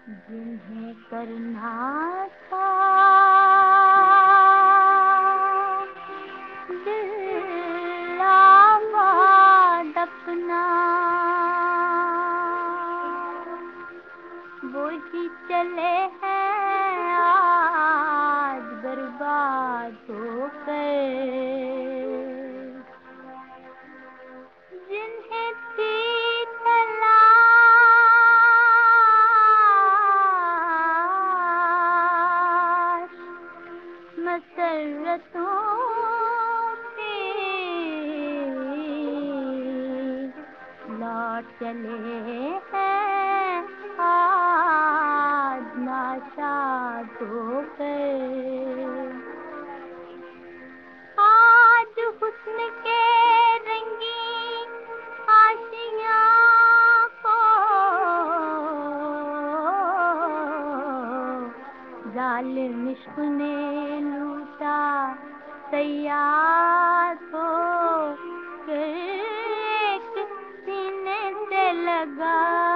जिन्हें करना था दिल आबाद अपना, वो ही चले हैं आज बर्बाद होकर। जिन्हें थी तलाश मसरतों की, लौट चले हैं आज नाशाद होकर। आज हुस्न के रंगीन आशियाँ को जालिम इश्क ने लूटा तैयार हो के। एक सीने से लगा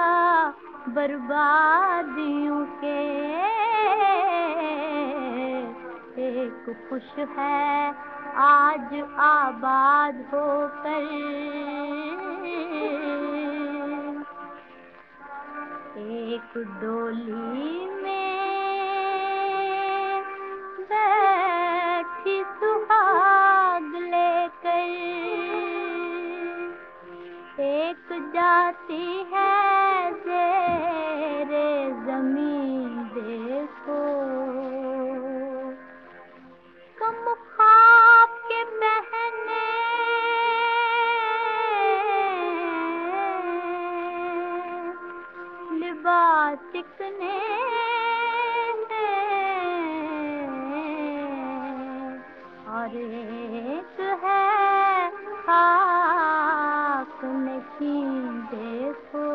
बर्बादियों के, एक खुश है आज आबाद होकर। एक डोली में बैठी सुहाग लेकर, एक जाती है ज़ेरे ज़मीन देखो। कम ख्वाब के बहने लिबास चिकने और एक है खाक नशीन देखो।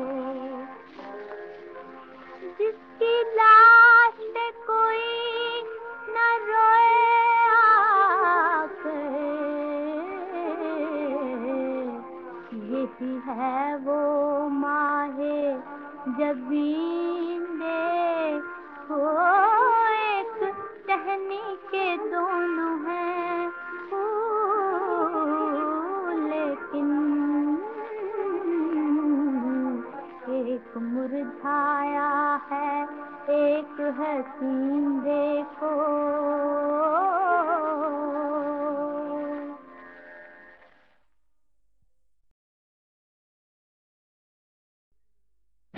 जिसकी लाश पे कोई न रोए आके, यही है वो माहे जबीन देखो। एक टहनी के दोनों हैं फूल, लेकिन एक मुरझाया है एक हसीन देखो।